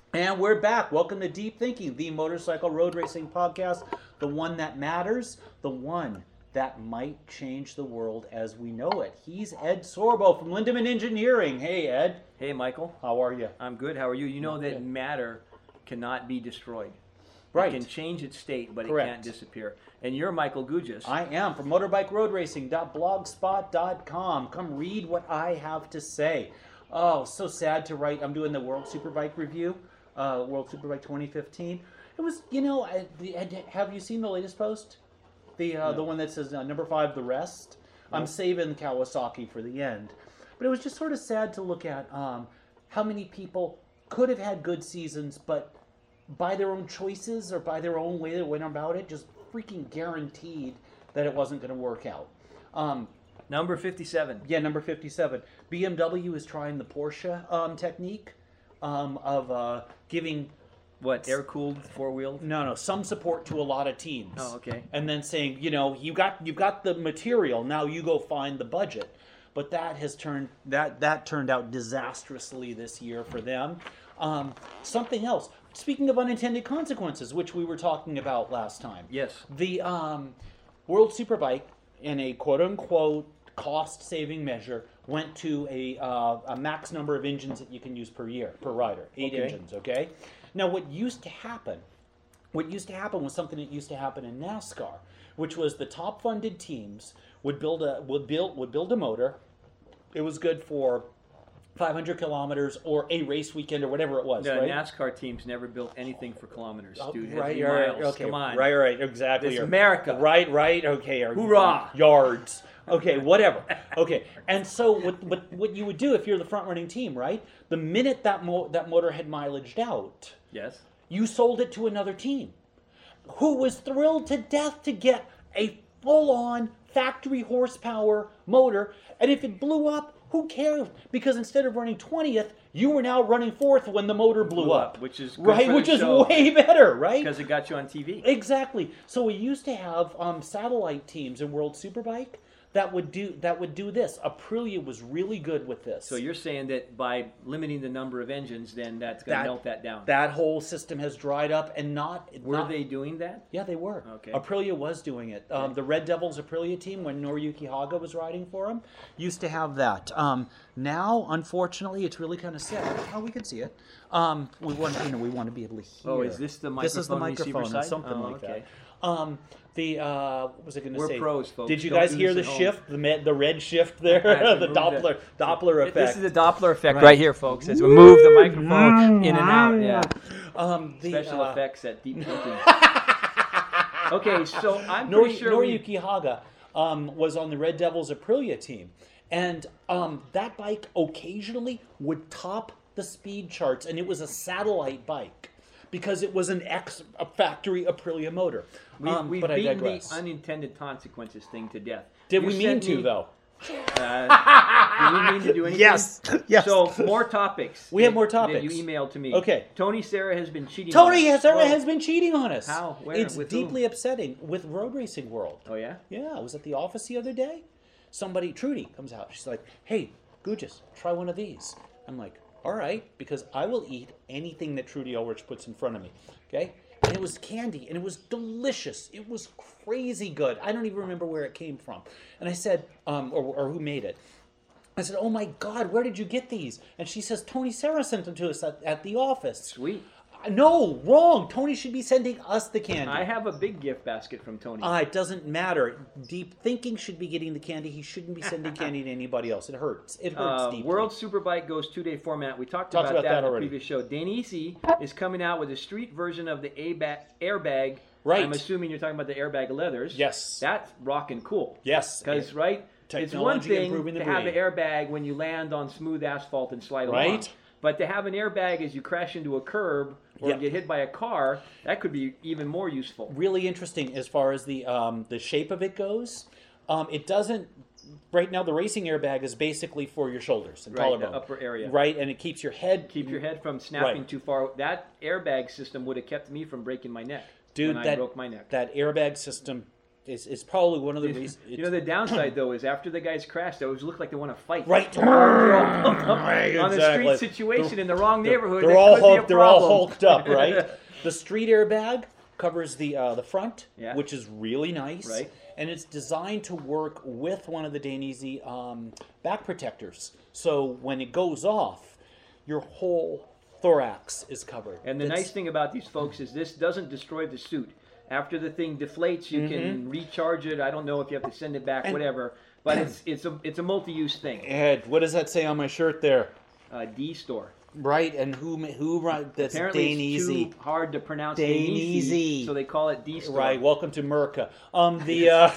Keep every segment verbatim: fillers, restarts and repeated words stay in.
And we're back. Welcome to Deep Thinking, the motorcycle road racing podcast, the one that matters, the one that might change the world as we know it. He's Ed Sorbo from Lindemann Engineering. Hey, Ed. Hey, Michael. How are you? I'm good. How are you? You know that Good. matter cannot be destroyed. Right. It can change its state, but Correct. it can't disappear. And you're Michael Gugis. I am from motorbike road racing dot blogspot dot com. Come read what I have to say. Oh, so sad to write. I'm doing the World Superbike review, uh, World Superbike twenty fifteen. It was, you know, I, the, have you seen the latest post? The uh, No. the one that says uh, number five, the rest. I'm saving Kawasaki for the end, but it was just sort of sad to look at um, how many people could have had good seasons, but by their own choices or by their own way they went about it, just freaking guaranteed that it wasn't going to work out. Um, Number fifty-seven. yeah, number fifty-seven. B M W is trying the Porsche um, technique um, of uh, giving What, air-cooled, four-wheeled? no, no, some support to a lot of teams. Oh, okay. And then saying, you know, you got you got the material, now you go find the budget. But that has turned that that turned out disastrously this year for them. Um, something else. Speaking of unintended consequences, which we were talking about last time. Yes. The um, World Superbike, in a quote-unquote cost-saving measure, went to a, uh, a max number of engines that you can use per year, per rider. Eight Okay. engines, okay? Now, what used to happen, what used to happen was something that used to happen in NASCAR, which was the top-funded teams would build a would build would build a motor. It was good for five hundred kilometers or a race weekend or whatever it was, The right? NASCAR teams never built anything for kilometers, Oh, dude. It had to right, be right, miles. okay, Come on. right, right, exactly. It's Or- America. Right, right, okay. Or Hoorah. Yards. Okay, whatever. Okay, and so what, what, what you would do if you're the front-running team, right? The minute that mo- that motor had mileaged out, Yes. you sold it to another team who was thrilled to death to get a full-on factory horsepower motor, and if it blew up, who cares? Because instead of running twentieth, you were now running fourth when the motor blew, Blew up, up, which is good right, for the which is show. way better, right? Because it got you on T V. Exactly. So we used to have um, satellite teams in World Superbike that would do that would do this. Aprilia was really good with this. So you're saying that by limiting the number of engines, then that's going to That- melt that down. that whole system has dried up and not. Were not- they doing that? Yeah, they were. Okay. Aprilia was doing it. Um, Okay. The Red Devils Aprilia team, when Noriyuki Haga was riding for them, used to have that. Um, now, unfortunately, it's really kind of sad. Oh, we can see it. Um, we want, you know, we want to be able to hear. Oh, is this the This is the microphone receiver microphone, side? something Oh, like okay. that. Um, the uh, what was I going to We're say? pros, folks. Did you Don't guys do hear the this at home. shift? The med, the red shift there, I have to the move Doppler that. Doppler effect. This is the Doppler effect Right. right, here, folks. As we move the microphone in and out. Yeah. um, the, Special uh, effects at Deep Thinking. Okay, so I'm Nori, pretty sure we... Noriyuki Haga um, was on the Red Devils Aprilia team, and um, that bike occasionally would top the speed charts, and it was a satellite bike because it was an ex a factory Aprilia motor. We've, Um, we've but I beaten digress. the unintended consequences thing to death. Did You we mean sent to me- though? Uh, did we mean to do anything? Yes, yes. So more topics. We have that- more topics. That you emailed to me. Okay. Tony Sarah has been cheating. on Tony us. has, Whoa. has been cheating on us. How? Where? It's With deeply upsetting with Road Racing World. Oh yeah. Yeah, I was at the office the other day. Somebody, Trudy, comes out. She's like, "Hey, Gugis, try one of these." I'm like, "All right," because I will eat anything that Trudy Ulrich puts in front of me. Okay, and it was candy, and it was delicious. It was crazy good. I don't even remember where it came from. And I said, um, or, or who made it. I said, "Oh my God, where did you get these?" And she says, "Tony Sarah sent them to us at, at the office." Sweet. No, wrong. Tony should be sending us the candy. I have a big gift basket from Tony. Uh, it doesn't matter. Deep thinking should be getting the candy. He shouldn't be sending candy to anybody else. It hurts. It hurts Uh, deeply. World Superbike goes two-day format. We talked, Talked about, about that, that in the already. previous show. Dainese is coming out with a street version of the A-ba- airbag. Right. I'm assuming you're talking about the airbag leathers. Yes. That's rocking cool. Yes. Because, right, it's one Technology thing improving the to have an brain. airbag when you land on smooth asphalt and slide along. Right. But to have an airbag as you crash into a curb or Yep. get hit by a car, that could be even more useful. Really interesting as far as the um, the shape of it goes. Um, it doesn't. Right now, the racing airbag is basically for your shoulders and Right, the collarbone. upper area. Right, and it keeps your head. Keep your head from snapping Right. too far. That airbag system would have kept me from breaking my neck Dude, when that I broke my neck. that airbag system It's, it's probably one of the reasons. You know, the downside though is after the guys crash, they always look like they want to fight. Right. right on the Exactly. street situation in the wrong neighborhood. They're that all could be a hulked, they're all problem. hulked up, right? The street airbag covers the uh, the front, Yeah. which is really nice, Right. and it's designed to work with one of the Dainese um, back protectors. So when it goes off, your whole thorax is covered. And the That's- nice thing about these folks is this doesn't destroy the suit. After the thing deflates, you can recharge it. I don't know if you have to send it back, And- whatever. But it's it's a it's a multi-use thing. Ed, what does that say on my shirt there? Uh, D store. Right, and who ma- who run that's Apparently, it's Dainese. too hard to pronounce Dainese. Dainese, so they call it D store. Right, welcome to Merca. Um, the uh,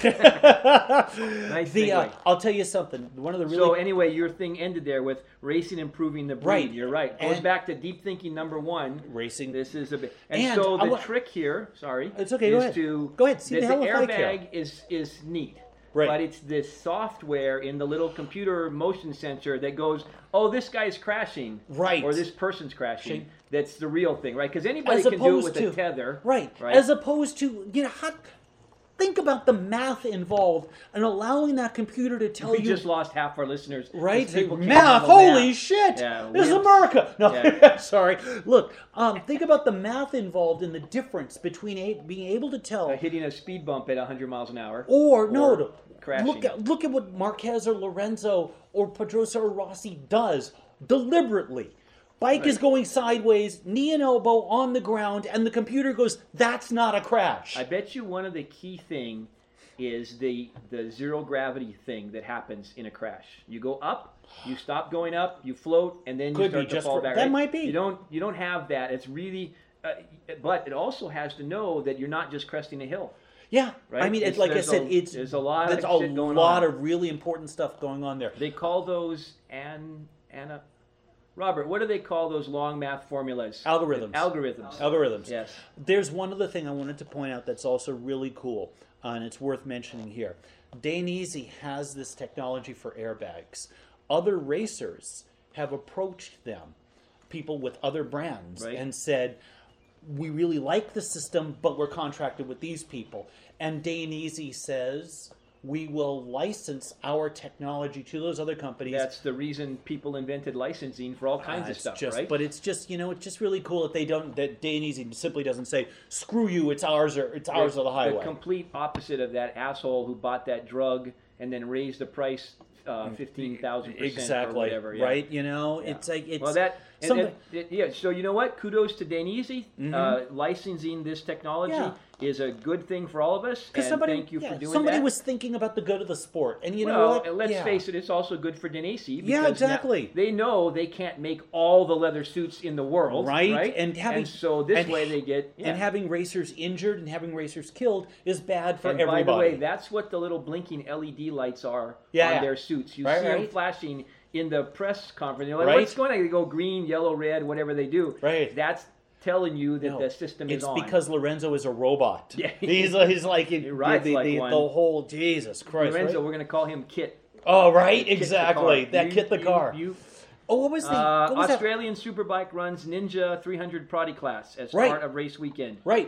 Nice the uh, segue. I'll tell you something. One of the really So anyway, your thing ended there with racing improving the breed. Right. You're right. Goes And- back to deep thinking number one. racing. This is a bit. And, And so I the wa- trick here, sorry, It's okay, go is ahead. to Go ahead, see that the the hell if I care. airbag is is neat. Right. But it's this software in the little computer motion sensor that goes, oh, this guy's crashing. Right. Or this person's crashing. Shane. That's the real thing, right? Because anybody As can do it opposed with to a tether. right. Right. As opposed to you know how. Think about the math involved and allowing that computer to tell we you. just lost half our listeners. 'cause Right? people can't Math, handle holy math. shit! Yeah, this is wimps. America! No, Yeah. sorry. Look, um, think about the math involved in the difference between a, being able to tell Uh, hitting a speed bump at one hundred miles an hour. or, no, or no, crashing. look at look at what Marquez or Lorenzo or Pedrosa or Rossi does deliberately. Bike is Right. going sideways, knee and elbow on the ground, and the computer goes, "That's not a crash." I bet you one of the key thing is the the zero gravity thing that happens in a crash. You go up, you stop going up, you float, and then you Could be start to just fall for- back. that right? might be. You don't you don't have that. It's really, uh, but it also has to know that you're not just cresting a hill. Yeah, Right? I mean, it's, It's- like I there's said, a- it's there's a lot of there's a shit going lot on. of really important stuff going on there. They call those and Anna. Robert, what do they call those long math formulas? Algorithms. Algorithms. Algorithms. Yes. There's one other thing I wanted to point out that's also really cool, uh, and it's worth mentioning here. Dainese has this technology for airbags. Other racers have approached them, people with other brands, Right. and said, "We really like the system, but we're contracted with these people." And Dainese says, "We will license our technology to those other companies." That's the reason people invented licensing for all kinds Uh, of it's stuff, just, right? But it's just, you know, it's just really cool that they don't, that Dainese simply doesn't say, "Screw you, it's ours or it's ours or the highway." The complete opposite of that asshole who bought that drug and then raised the price uh, Mm. fifteen thousand percent Exactly. or whatever. Yeah. Right? You know, Yeah. it's like it's well, that and, somebody- and- it- yeah. So you know what? Kudos to Dainese. Uh, licensing this technology Yeah. is a good thing for all of us. And because somebody, thank you yeah, for doing somebody that. was thinking about the good of the sport, and you know well, what? and let's Yeah. face it, it's also good for Dainese. Yeah, because now exactly. They know they can't make all the leather suits in the world, Right? right? And having- so this and- way they get yeah. And having racers injured and having racers killed is bad for And everybody. by the way, that's what the little blinking L E D lights are Yeah, on yeah. their suits. You Right, see them right. flashing in the press conference. You're like, Right. what's going on? They go green, yellow, red, whatever they do. Right. That's telling you that No, the system is it's on. because Lorenzo is a robot. Yeah. he's he's like he rides the, like the, one. the whole Jesus Christ. Lorenzo, right? we're going to call him Kit. Oh, right, Kit the exactly. car. That You- kit the you- car. You, oh, what was the uh, what was that? Australian Superbike runs Ninja three hundred Prodi class as Right. part of race weekend. Right.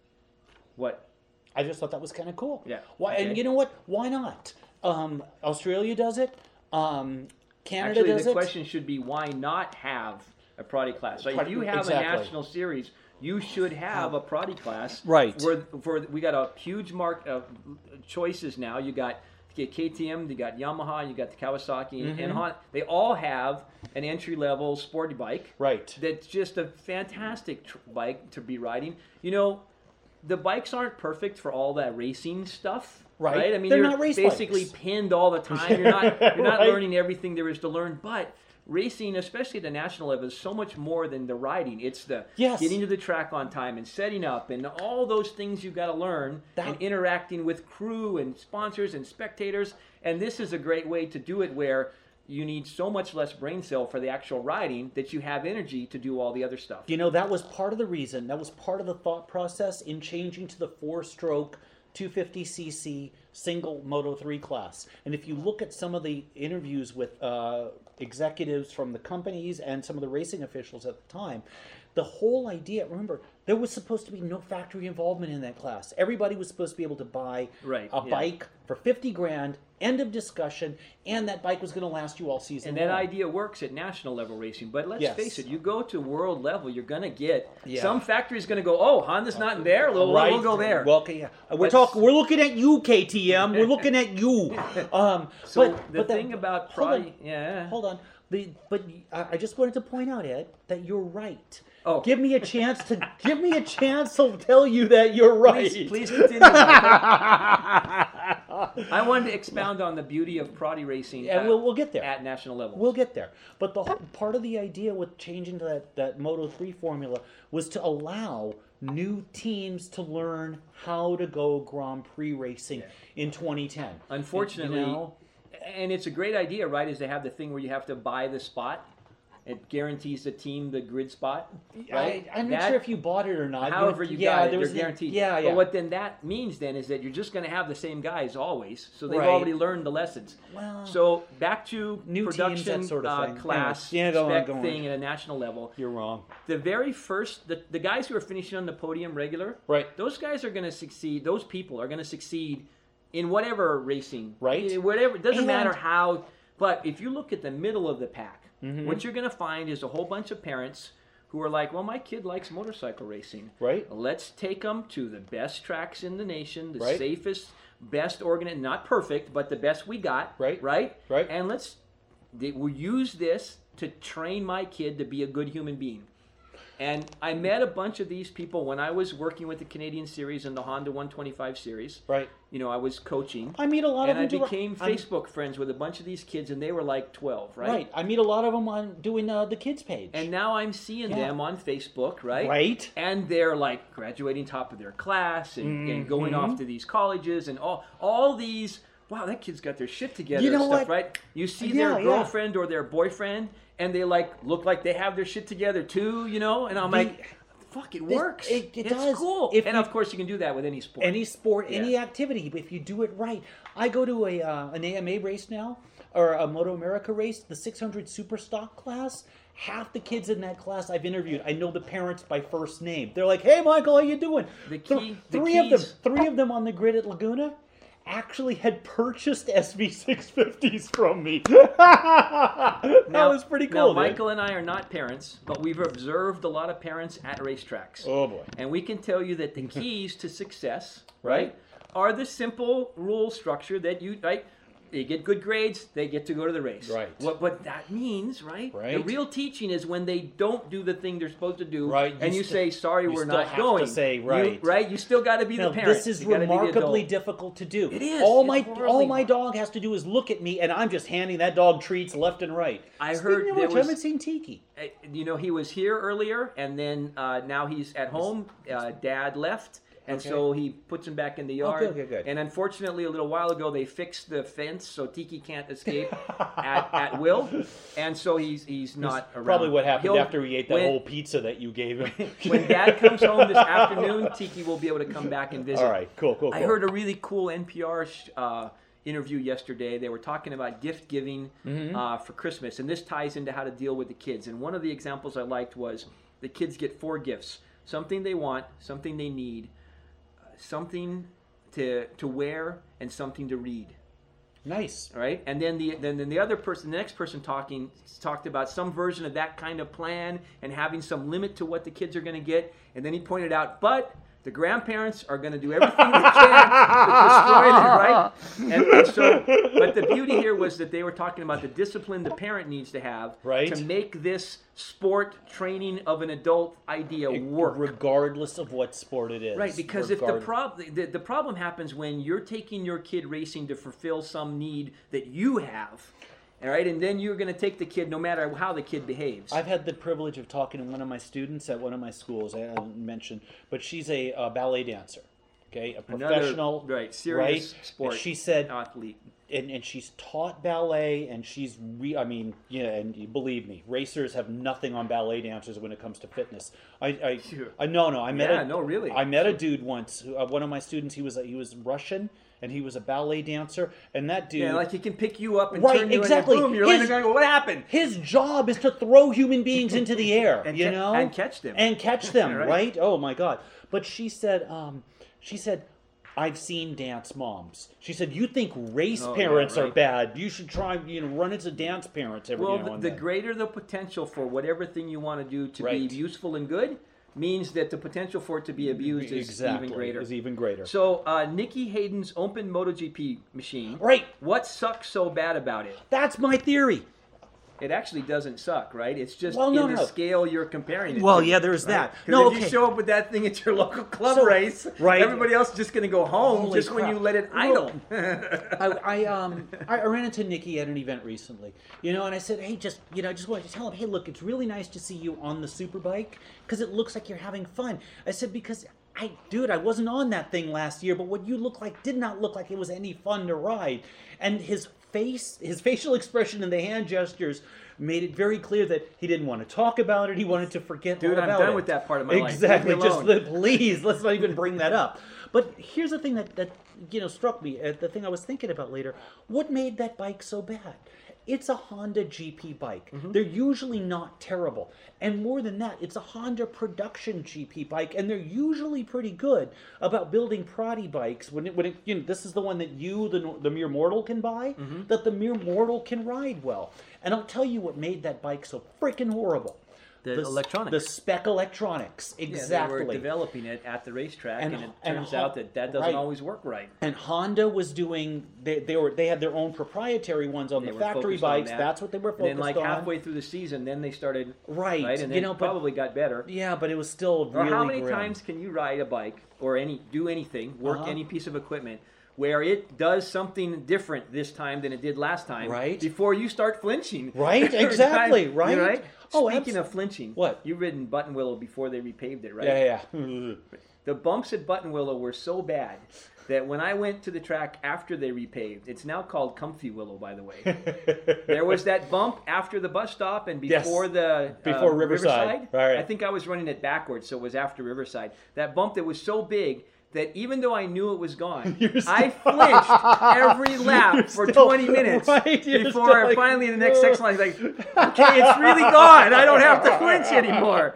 What? I just thought that was kind of cool. Yeah. Why? Okay. And you know what? Why not? Um, Australia does it. Um, Canada Actually, does the it. question should be why not have a Prodi class? So if Prodi- you have exactly. a national series, you should have a Prodi class. Right. Where for we got a huge mark of choices now. You got K T M, you got Yamaha, you got the Kawasaki, Mm-hmm. and Honda. They all have an entry level sporty bike. Right. That's just a fantastic tr- bike to be riding. You know, the bikes aren't perfect for all that racing stuff. Right. I mean, They're you're not race basically bikes. pinned all the time. You're not you're not Right. learning everything there is to learn. But racing, especially at the national level, is so much more than the riding. It's the Yes. getting to the track on time and setting up and all those things you've got to learn That- and interacting with crew and sponsors and spectators. And this is a great way to do it where you need so much less brain cell for the actual riding that you have energy to do all the other stuff. You know, that was part of the reason. That was part of the thought process in changing to the four-stroke two fifty c c single Moto three class. And if you look at some of the interviews with uh, executives from the companies and some of the racing officials at the time, the whole idea, remember, there was supposed to be no factory involvement in that class. Everybody was supposed to be able to buy Right, a yeah. bike for fifty grand, end of discussion, and that bike was going to last you all season And that long. idea works at national level racing. But let's Yes. face it, you go to world level, you're going to get Yeah. some factory's going to go, oh, Honda's not in there, we'll, Right. we'll go there. Well, okay, yeah. We're Let's- talking. We're looking at you, K T M. We're looking at you. Um, so but, the but that- thing about hold Pride, on. yeah. Hold on. The, but I I just wanted to point out, Ed, that you're right. Oh. Give me a chance to give me a chance to tell you that you're right. Please, please continue. Michael. I wanted to expound on the beauty of Prodi racing And at, we'll, we'll get there. at national level. We'll get there. But the whole, part of the idea with changing to that, that Moto three formula was to allow new teams to learn how to go Grand Prix racing in twenty ten. Unfortunately, You know? and it's a great idea, right? Is to have the thing where you have to buy the spot. It guarantees the team the grid spot, right? I, I'm not That- sure if you bought it or not. However you yeah, got it, there you're was the- guaranteed. Yeah, yeah. But what then that means then is that you're just going to have the same guys always, so they've Right. already learned the lessons. Well, So back to New teams, production that sort of uh, thing. class Anyways, yeah, go on, spec go on. thing at a national level. You're wrong. The very first, the, the guys who are finishing on the podium regular, Right. those guys are going to succeed. Those people are going to succeed in whatever racing, Right. Eh, Whatever, it doesn't And- matter how. But if you look at the middle of the pack, Mm-hmm. what you're going to find is a whole bunch of parents who are like, "Well, my kid likes motorcycle racing. Right. Let's take them to the best tracks in the nation, the Right. safest, best organized, not perfect, but the best we got. Right. Right. Right. And let's they, we'll use this to train my kid to be a good human being." And I met a bunch of these people when I was working with the Canadian Series and the Honda one twenty-five Series. Right. You know, I was coaching. I meet a lot And I of them. became I'm- Facebook friends with a bunch of these kids, and they were like twelve, right? Right. I meet a lot of them on doing uh, the kids page. And now I'm seeing Yeah. them on Facebook, right? Right. And they're like graduating top of their class and, and going Mm-hmm. off to these colleges and all all these. Wow, that kid's got their shit together. You know and stuff, what? right? You see Yeah, their yeah. girlfriend or their boyfriend, and they like look like they have their shit together too, you know. And I'm The- like, fuck, it This- works. it- it it's does. cool. If and you- of course, you can do that with any sport. Any sport, Yeah. any activity, if you do it right. I go to a uh, an A M A race now, or a Moto America race, the six hundred Super Stock class. Half the kids in that class I've interviewed, I know the parents by first name. They're like, "Hey, Michael, how you doing?" The Th- key- the three of them, keys- three of them on the grid at Laguna, actually had purchased S V six fifties from me. that was pretty Now, cool. dude. Michael and I are not parents, but we've observed a lot of parents at racetracks. Oh boy. And we can tell you that the keys to success, right, Right. are the simple rule structure that you, right, they get good grades, they get to go to the race. Right. What what that means, right? Right. The real teaching is when they don't do the thing they're supposed to do, Right, you and you st- say, sorry, you we're still not have to going. say, You- right. right? You still got to be Now, the parent. this is You gotta be the remarkably adult. difficult to do. It is. All It's my horribly all my hard. dog has to do is look at me, and I'm just handing that dog treats left and right. I Speaking heard of there which, was- I haven't seen Tiki. Uh, You know, he was here earlier, and then uh, now he's at home. Uh, Dad left, and Okay. so he puts him back in the yard. Okay, okay, good. And unfortunately, a little while ago, they fixed the fence so Tiki can't escape at, at will, and so he's he's not around. Probably what happened He'll- after he ate that when, whole pizza that you gave him. when Dad comes home this afternoon, Tiki will be able to come back and visit. All right, cool, cool, cool. I heard a really cool N P R sh- uh, interview yesterday. They were talking about gift giving Mm-hmm. uh, for Christmas, and this ties into how to deal with the kids. And one of the examples I liked was the kids get four gifts: something they want, something they need, uh, something to to wear, and something to read. Nice. All right, and then the then, then the other person, the next person talking, talked about some version of that kind of plan and having some limit to what the kids are going to get. And then he pointed out, but the grandparents are going to do everything they can to destroy it, right? And, and so, but the beauty here was that they were talking about the discipline the parent needs to have Right. to make this sport training of an adult idea work. Regardless of what sport it is. Right, because if the, Regard- prob- the the problem happens when you're taking your kid racing to fulfill some need that you have, all right, and then you're going to take the kid no matter how the kid behaves. I've had the privilege of talking to one of my students at one of my schools. I haven't mentioned, but she's a, uh ballet dancer. Okay, a Another, professional, right, serious right? sport And she said, athlete. and, and she's taught ballet, and she's re, I mean, yeah, and you believe me, racers have nothing on ballet dancers when it comes to fitness. I, I, Sure. I no, no, I met Yeah, a, no, really. I met a dude once. Uh, one of my students, he was he was Russian, and he was a ballet dancer, and that dude, Yeah, like he can pick you up and Right, turn you exactly. and boom, you're His- landing going, what happened? his job is to throw human beings into the air, And you ca- know, and catch them. and catch them, Right. right. Oh my God! But she said, um, she said, I've seen dance moms. She said, you think race Oh, yeah, parents are right. bad? You should try, you know, run into dance parents every Well, now the, and the then. greater the potential for whatever thing you want to do to Right. be useful and good means that the potential for it to be abused is exactly even greater. Is even greater. So, uh, Nikki Hayden's Open MotoGP machine. Right. What sucks so bad about it? That's my theory. It actually doesn't suck, right? It's just Well, no, in the no. scale you're comparing it Well, to. yeah, there's right? that. 'Cause No, if okay. you show up with that thing at your local club So- race, right. everybody else is just going to go home Holy just when crap. you let it Well, idle. I, I um I I ran into Nikki at an event recently, you know, and I said, hey, just you know, I just wanted to tell him, hey, look, it's really nice to see you on the superbike because it looks like you're having fun. I said because I, dude, I wasn't on that thing last year, but what you look like did not look like it was any fun to ride. And his face, his facial expression and the hand gestures made it very clear that he didn't want to talk about it. He wanted to forget Dude, all I'm about done it. with that part of my life. Exactly. Leave me Just alone. please, let's not even bring that up. But here's the thing that, that you know struck me. Uh, the thing I was thinking about later. What made that bike so bad? It's a Honda G P bike. Mm-hmm. They're usually not terrible. And more than that, it's a Honda production G P bike, and they're usually pretty good about building proddy bikes. When it, when it, you know, this is the one that you, the the mere mortal, can buy. Mm-hmm. That the mere mortal can ride well. And I'll tell you what made that bike so freaking horrible. The s- electronics. The spec electronics. Exactly. Yeah, they were developing it at the racetrack, And- and, it and turns Hon- out that that doesn't right. always work right. And Honda was doing they, they were they had their own proprietary ones on They the were factory focused on bikes. that. That's what they were And focused then, like on. halfway through the season, then they started Right. right, and You then know, but- probably got better. Yeah, but it was still Or really how many grim. times can you ride a bike or any do anything, work Uh-huh. any piece of equipment where it does something different this time than it did last time? Right. Before you start flinching. Right, Every exactly, time, right? you know, right? Oh, Speaking abs- of flinching, What? You've ridden Button Willow before they repaved it, right? Yeah, yeah. yeah. The bumps at Button Willow were so bad that when I went to the track after they repaved, it's now called Comfy Willow, by the way. There was that bump after the bus stop and Yes. before the Before uh, Riverside. Right. I think I was running it backwards, so it was after Riverside. That bump that was so big that even though I knew it was gone, You're still- I flinched every lap You're for still- twenty minutes right, you're before still I like, finally in the next "Ugh." section I was like, okay, it's really gone. I don't have to flinch anymore.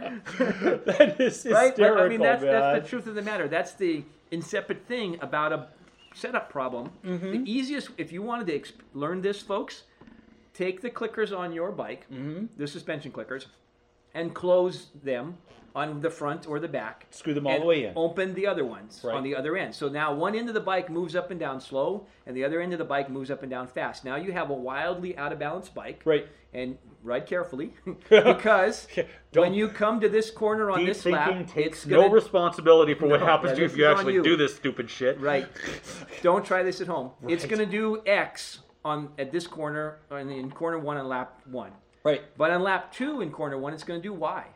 That is hysterical, Right? But, I mean, that's, man. that's the truth of the matter. That's the insipid thing about a setup problem. Mm-hmm. The easiest, if you wanted to exp- learn this, folks, take the clickers on your bike, Mm-hmm. the suspension clickers, and close them on the front or the back. Screw them all and the way in. Open the other ones Right. on the other end. So now one end of the bike moves up and down slow, and the other end of the bike moves up and down fast. Now you have a wildly out of balance bike. Right. And ride carefully because Don't- when you come to this corner on Deep this thinking lap, takes it's gonna, no responsibility for what No, happens yeah, to you this if you is on actually you. do this stupid shit. Right. Don't try this at home. It's Right. going to do X on at this corner in, in corner one on lap one. Right. But on lap two in corner one, it's going to do Y.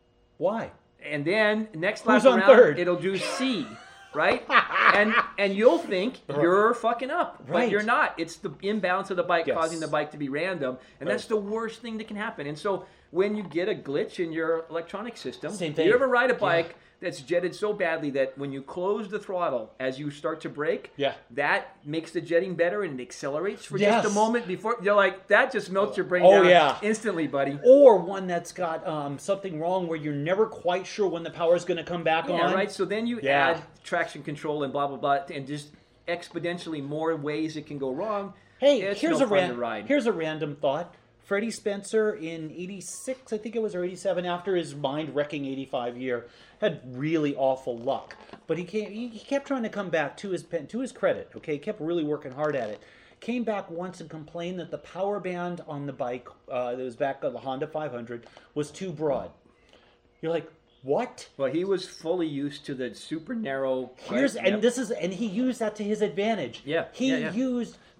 Why? And then next lap Who's on around, third? it'll do C. Right? and and you'll think you're fucking up, but Right. you're not. It's the imbalance of the bike Yes. causing the bike to be random, and that's Right. the worst thing that can happen. And so when you get a glitch in your electronic system, Same do thing. you ever ride a Yeah. bike that's jetted so badly that when you close the throttle as you start to brake, Yeah. that makes the jetting better and it accelerates for Yes. just a moment before you're like, that just melts your brain Oh, down yeah. instantly, buddy. Or one that's got um, something wrong where you're never quite sure when the power's going to come back Yeah, on. right. So then you Yeah. add traction control and blah blah blah, and just exponentially more ways it can go wrong. Hey, it's here's no a fun ran- to ride. here's a random thought. Freddie Spencer in eighty-six, I think it was, or eighty-seven, after his mind-wrecking eighty-five year, had really awful luck. But he came, he, he kept trying to come back to his pen, to his credit. Okay, he kept really working hard at it. Came back once and complained that the power band on the bike uh, that was back on the Honda five hundred was too broad. You're like, what? Well, he was fully used to the super narrow. Here's right? and Yep. this is and he used that to his advantage. Yeah, He yeah, yeah. used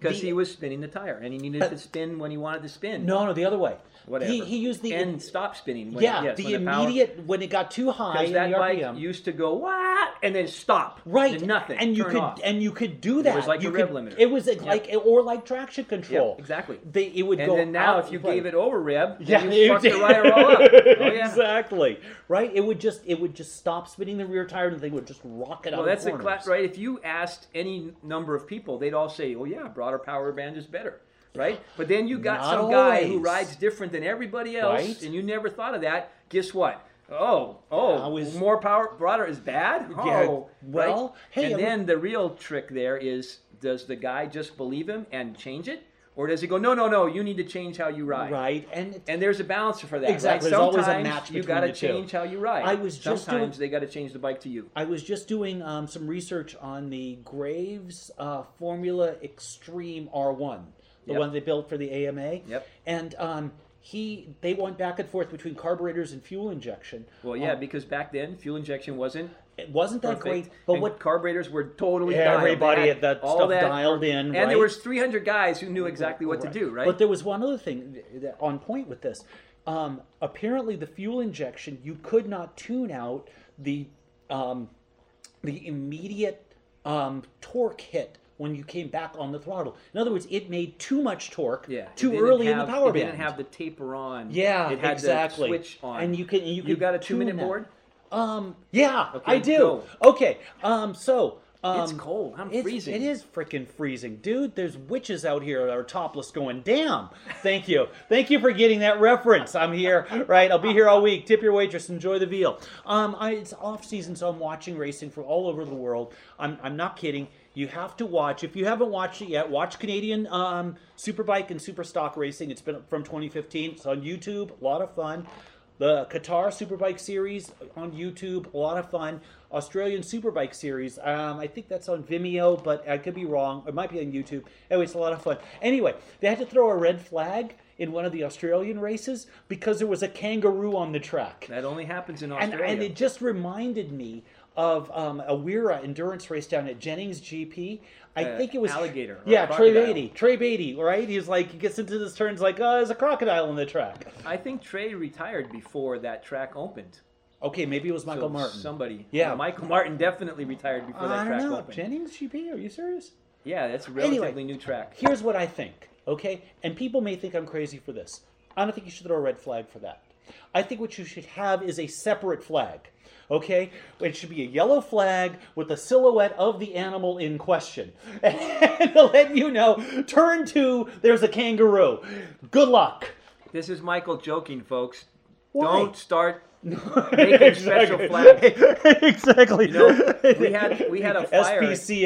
Because the- he was spinning the tire, and he needed Uh, to spin when he wanted to spin. No, no, the other way. Whatever. He, he used the and stop spinning. When, yeah, yes, the when power- immediate when it got too high Because in that the R P bike M. used to go what and then stop. Right, And nothing. and you turn could off. and you could do that. was like you a could, rev limiter. It was like or like traction control. Yep, exactly. They it would and go. then now, out, if you right. gave it over rev, yeah, then you it fucked the did. rider all up. Oh yeah. Exactly. Right. It would just it would just stop spinning the rear tire and the thing would just rock it out. Well, that's the a corners. class, right? If you asked any number of people, they'd all say, "Oh yeah, broader power band is better." Right? But then you got Not some guy who always. rides different than everybody else, Right. and you never thought of that. Guess what? Oh, oh, I was- more power, broader is bad? Yeah, Oh, well, right? hey, And I then the real trick there is, does the guy just believe him and change it? Or does he go, no, no, no, you need to change how you ride? Right. And And there's a balance for that. Exactly. Right? There's always a Sometimes match you between got to the two. change how you ride. I was just Sometimes doing- they got to change the bike to you. I was just doing um, some research on the Graves uh, Formula Extreme R one, the Yep. one they built for the A M A. Yep. And um, he they went back and forth between carburetors and fuel injection. Well, yeah, Um, because back then fuel injection wasn't it wasn't that perfect, great. But and what carburetors were totally everybody dialed. They had had that all stuff that, dialed in, and right? there was three hundred guys who knew exactly what Right. to do, right? But there was one other thing that, on point with this. Um, apparently, the fuel injection you could not tune out the um, the immediate um, torque hit when you came back on the throttle. In other words, it made too much torque yeah, it too didn't early have, in the power it band. didn't have the taper on. Yeah, it had exactly. the switch on. And you can you, You could got a tune two-minute that. board? Um, yeah, Okay, I do. go. Okay, um, so. Um, It's cold. I'm it's- freezing. It is freaking freezing, dude. There's witches out here that are topless going, damn. Thank you. Thank you for getting that reference. I'm here, right? I'll be here all week. Tip your waitress. Enjoy the veal. Um, I, it's off season, so I'm watching racing from all over the world. I'm, I'm not kidding. You have to watch. If you haven't watched it yet, watch Canadian um, Superbike and Super Stock Racing. It's been from twenty fifteen. It's on YouTube. A lot of fun. The Qatar Superbike Series on YouTube, a lot of fun. Australian Superbike Series, um, I think that's on Vimeo, but I could be wrong. It might be on YouTube. Anyway, it's a lot of fun. Anyway, they had to throw a red flag in one of the Australian races because there was a kangaroo on the track. That only happens in And, Australia. and it just reminded me of um, a Wira endurance race down at Jennings G P. I Uh, think it was alligator or Yeah, Trey crocodile. Beatty. Trey Beatty, right? He's like he gets into this turns like, oh, there's a crocodile on the track. I think Trey retired before that track opened. Okay, maybe it was Michael So Martin. Somebody. Yeah. Well, Michael Martin definitely retired before that I track don't know. opened. Jennings G P? Are you serious? Yeah, that's a Anyway. relatively new track. Here's what I think, okay? And people may think I'm crazy for this. I don't think you should throw a red flag for that. I think what you should have is a separate flag, okay? It should be a yellow flag with the silhouette of the animal in question. And to let you know, turn two, there's a kangaroo. Good luck. This is Michael joking, folks. Why? Don't start making special flags. Exactly. You know, we had we had a fire. S P C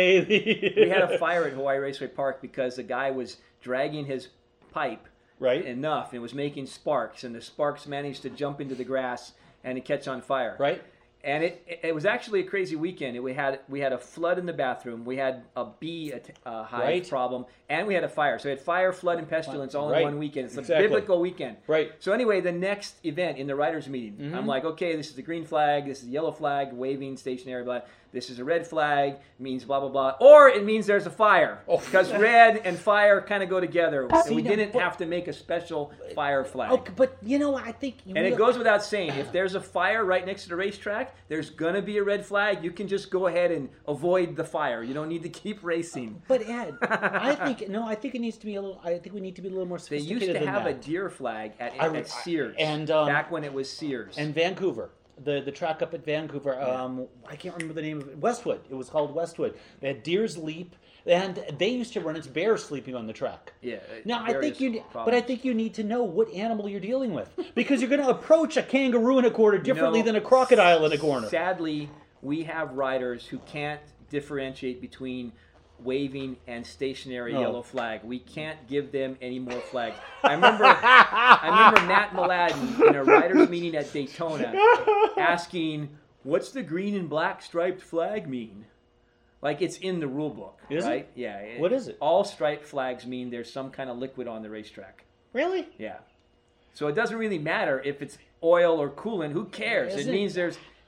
A. We had a fire at Hawaii Raceway Park because the guy was dragging his pipe Right. enough and it was making sparks, and the sparks managed to jump into the grass and to catch on fire. Right. And it, it it was actually a crazy weekend. We had we had a flood in the bathroom. We had a bee at- uh, hive Right. problem, and we had a fire. So we had fire, flood, and pestilence all Right. in one weekend. It's a Exactly. biblical weekend. Right. So anyway, the next event in the writers' meeting, Mm-hmm. I'm like, okay, this is the green flag, this is the yellow flag, waving, stationary, blah. This is a red flag, means blah blah blah, or it means there's a fire Oh. because red and fire kind of go together. See, and we now, didn't but- have to make a special fire flag. Okay, but you know, I think you And it will- goes without saying, if there's a fire right next to the racetrack, there's going to be a red flag. You can just go ahead and avoid the fire. You don't need to keep racing. But Ed, I think no. I think it needs to be a little. I think we need to be a little more They sophisticated used to than have a that. deer flag at, I- at Sears, and, um, back when it was Sears. And Vancouver, the the track up at Vancouver. Um, I can't remember the name of it. Westwood. It was called Westwood. They had Deer's Leap, and they used to run its bears sleeping on the track. yeah. Now I various think you, but problems. I think you need to know what animal you're dealing with because you're going to approach a kangaroo in a corner differently No. than a crocodile in a corner. Sadly, we have riders who can't differentiate between waving and stationary No. yellow flag. We can't give them any more flags. I remember I remember Matt Mladen in a riders meeting at Daytona asking, "What's the green and black striped flag mean?" Like it's in the rule book, Is it? right? Yeah. it- What is it? All striped flags mean there's some kind of liquid on the racetrack. Really? Yeah. So it doesn't really matter if it's oil or coolant. Who cares? Is It it- means there's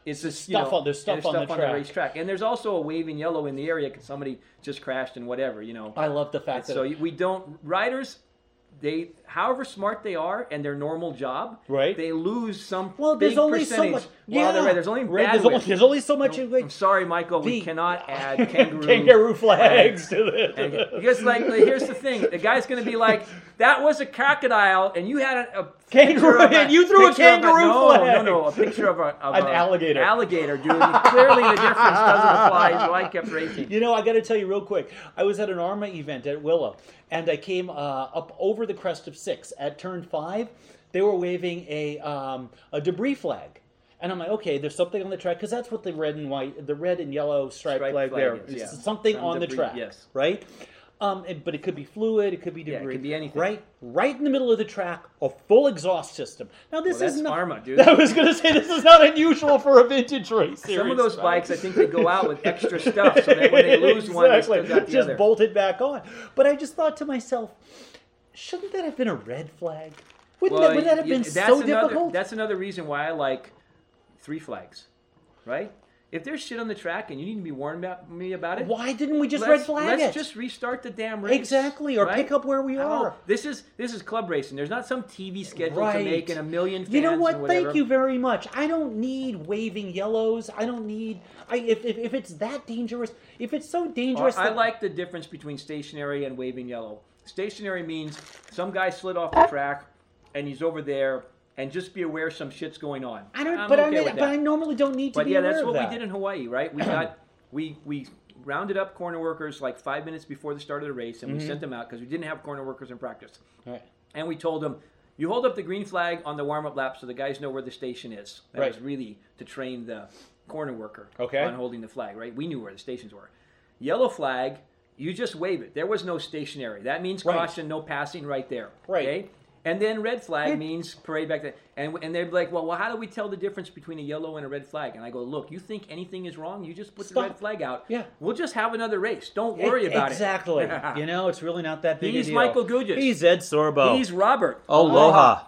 it's just stuff you know, on- there's stuff there's on the stuff on track. the racetrack, and there's also a waving yellow in the area because somebody just crashed and whatever, you know. I love the fact that So we don't riders. They, however smart they are and their normal job, Right. they lose some well, there's big only so percentage. much. while Yeah, they're red. There's only Right, bad there's, only, width. there's only so much. I'm sorry, Michael. we The- cannot add kangaroo, kangaroo flags to this. And because, like, here's the thing: the guy's going to be like, "That was a crocodile, and you had a, a Kangaroo, picture of and you threw a picture of kangaroo no, flag." No, no, a picture of, a, of An a alligator. Alligator, dude. Clearly, the difference doesn't apply. So I kept racing. You know, I got to tell you real quick. I was at an ARMA event at Willow, and I came uh, up over the crest of six at turn five. They were waving a um, a debris flag, and I'm like, okay, there's something on the track because that's what the red and white, the red and yellow stripe, Stripe flag, flag there. is, It's yeah. something Some on the debris, track, yes. right? Um, and- but it could be fluid, it could be Yeah, it debris. could be anything. Right, right in the middle of the track, a full exhaust system. Now this Well, is that's not. ARMA, dude. I was going to say this is not unusual for a vintage race. Some series, of those right? bikes, I think they go out with extra stuff, so that when they lose one, they still got the just other. bolt it back on. But I just thought to myself, shouldn't that have been a red flag? Wouldn't, that, wouldn't that have you- been that's so another, difficult? That's another reason why I like three flags, right? If there's shit on the track and you need to be warned about me about it, Why didn't we just let's, red flag let's it? just restart the damn race. Exactly, or right? pick up where we How? are. This is this is club racing. There's not some T V schedule Right. to make and a million fans You know and what? whatever. Thank you very much. I don't need waving yellows. I don't need. I if if, if it's that dangerous, if it's so Well, dangerous, I that- like the difference between stationary and waving yellow. Stationary means some guy slid off the track and he's over there, and just be aware some shit's going on. I don't. I'm but okay I mean, with but I that. normally don't need to But be yeah, aware that's of what that. we did in Hawaii, right? We got we we rounded up corner workers like five minutes before the start of the race, and Mm-hmm. we sent them out because we didn't have corner workers in practice. Right. And we told them, you hold up the green flag on the warm-up lap so the guys know where the station is. That Right. was really to train the corner worker Okay. on holding the flag, right? We knew where the stations were. Yellow flag, you just wave it. There was no stationary. That means Right. caution, no passing right there. Right. Okay? And then red flag Yeah. means parade back there. And, and they're like, well, well, how do we tell the difference between a yellow and a red flag? And I go, look, you think anything is wrong? You just put Stop. the red flag out. Yeah. We'll just have another race. Don't worry about exactly. it. You know, it's really not that big He's a deal. Michael Gugis. He's Ed Sorbo. He's Robert. Aloha.